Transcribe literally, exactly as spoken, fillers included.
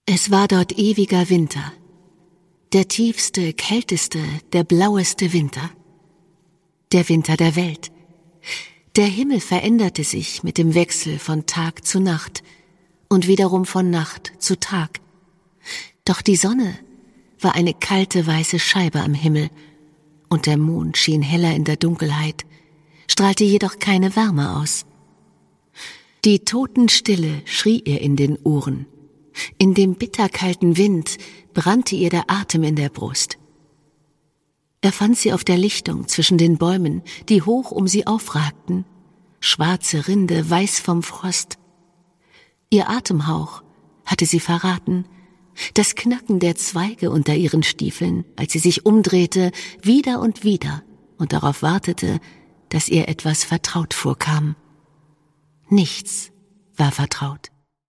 Es war dort ewiger Winter, der tiefste, kälteste, der blaueste Winter, der Winter der Welt. Der Himmel veränderte sich mit dem Wechsel von Tag zu Nacht und wiederum von Nacht zu Tag. Doch die Sonne war eine kalte weiße Scheibe am Himmel, und der Mond schien heller in der Dunkelheit, strahlte jedoch keine Wärme aus. Die Totenstille schrie ihr in den Ohren. In dem bitterkalten Wind brannte ihr der Atem in der Brust. Er fand sie auf der Lichtung zwischen den Bäumen, die hoch um sie aufragten, schwarze Rinde, weiß vom Frost. Ihr Atemhauch hatte sie verraten, das Knacken der Zweige unter ihren Stiefeln, als sie sich umdrehte, wieder und wieder und darauf wartete, dass ihr etwas vertraut vorkam. Nichts war vertraut.